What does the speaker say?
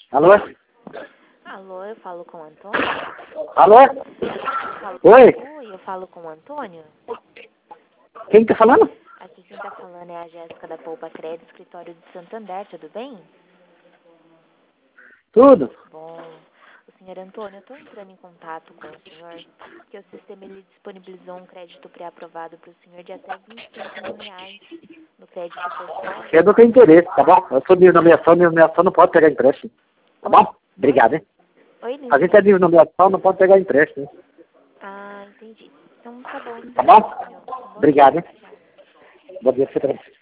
Alô? Alô, eu falo com o Antônio? Alô? Oi? Oi, eu falo com o Antônio? Quem tá falando? Aqui quem tá falando é a Jéssica da Poupa Crédito, escritório de Santander, tudo bem? Tudo. Bom, o senhor Antônio, eu tô entrando em contato com o senhor, porque o sistema ele disponibilizou um crédito pré-aprovado para o senhor de até R$ 25.000 no crédito pessoal. Eu não tenho interesse, tá bom? Eu sou de nomeação não pode pegar empréstimo. Tá bom? Obrigado, hein? Oi, não A gente é entendi. de nomeação, não pode pegar empréstimo. Hein? Ah, entendi. Então tá bom, Tá senhor bom? Antônio. Um bom dia. Obrigado, hein? Tchau. Bom dia pra você também.